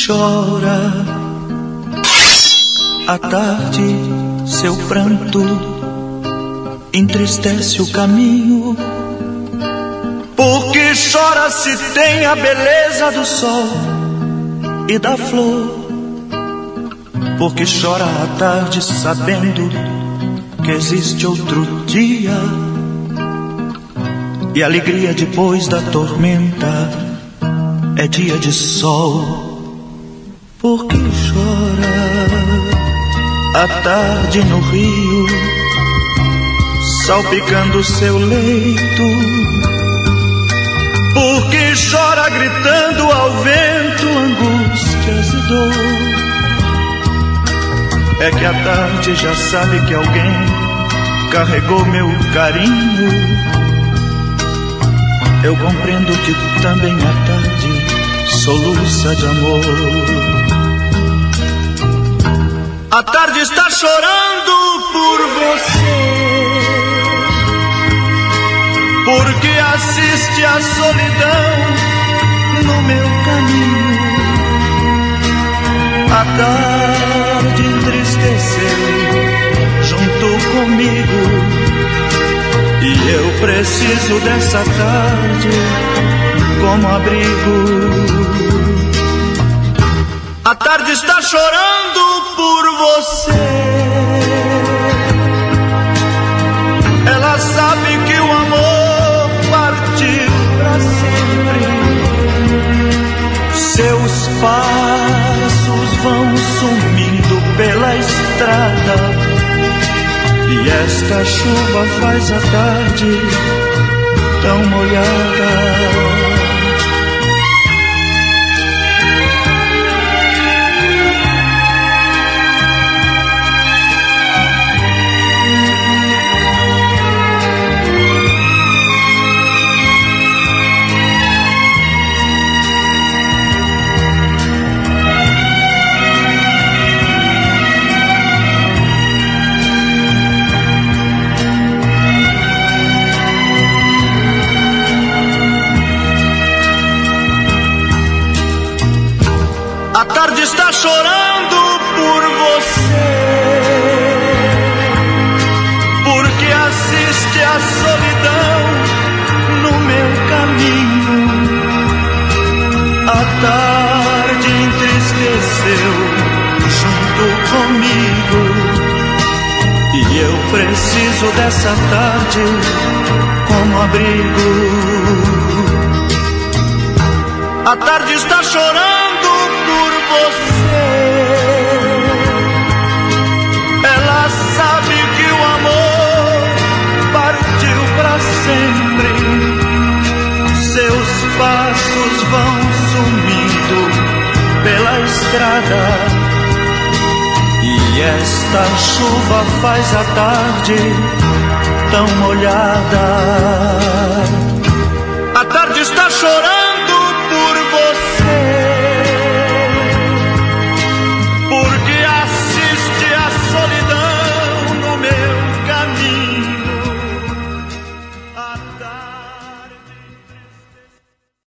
chora à tarde, seu pranto entristece o caminho. Porque chora se tem a beleza do sol e da flor. Porque chora à tarde sabendo que existe outro dia e a alegria depois da tormenta é dia de sol. Porque chora à tarde no rio, salpicando seu leito. Porque chora gritando ao vento angústias e dor. É que à tarde já sabe que alguém carregou meu carinho. Eu compreendo que também à tarde soluça de amor. A tarde está chorando por você, porque assiste a solidão no meu caminho. A tarde entristeceu junto comigo e eu preciso dessa tarde como abrigo. A tarde está chorando por você. Ela sabe que o amor partiu pra sempre. Seus passos vão sumindo pela estrada e esta chuva faz a tarde tão molhada. A tarde está chorando por você, porque assiste a solidão no meu caminho. A tarde entristeceu junto comigo e eu preciso dessa tarde como abrigo. A tarde está chorando por você. Ela sabe que o amor partiu pra sempre. Seus passos vão sumindo pela estrada e esta chuva faz a tarde tão molhada.